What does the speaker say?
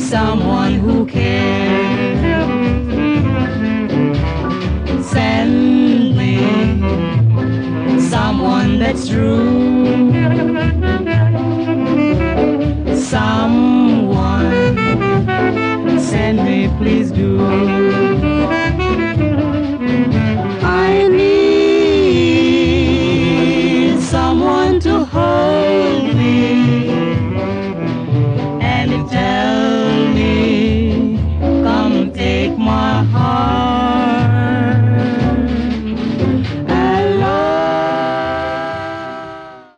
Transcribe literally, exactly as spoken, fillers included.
someone who cares. Send me someone that's true, someone, send me, please do. I need someone to hold me and tell